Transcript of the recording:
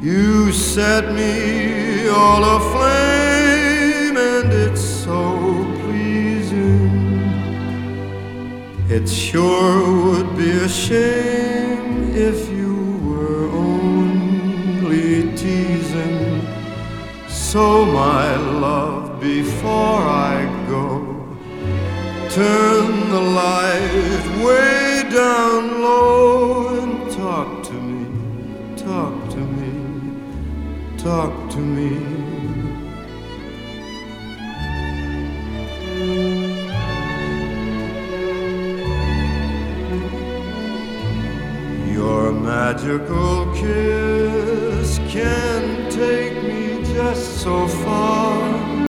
You set me all aflame, and it's so pleasing. It sure would be a shame if you were only teasing. So my love, before I go, turn the light way down low and talk to me, talk to me, talk to me. Your magical kiss can take me just so far.